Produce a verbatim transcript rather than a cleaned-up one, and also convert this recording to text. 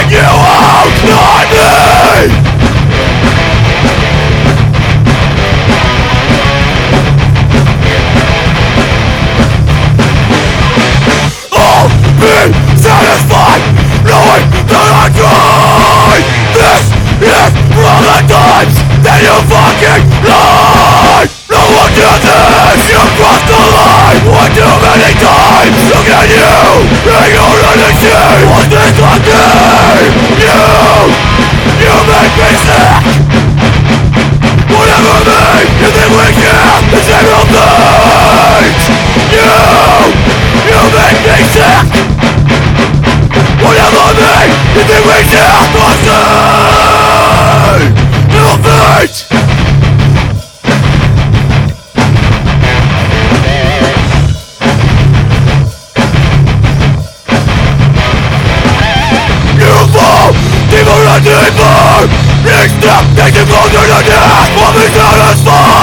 You won't not me! I'll be satisfied knowing that I tried. This is from the times that you fucking lied. No one did this. You crossed the line one too many times. Look at you in your energy. Was this a game? You, you make me sick. Whatever me, you think we share the same old things. You, you make me sick. Whatever me, you think we share the same old things. Deeper and deeper, each step takes you closer to death. Will be satisfied.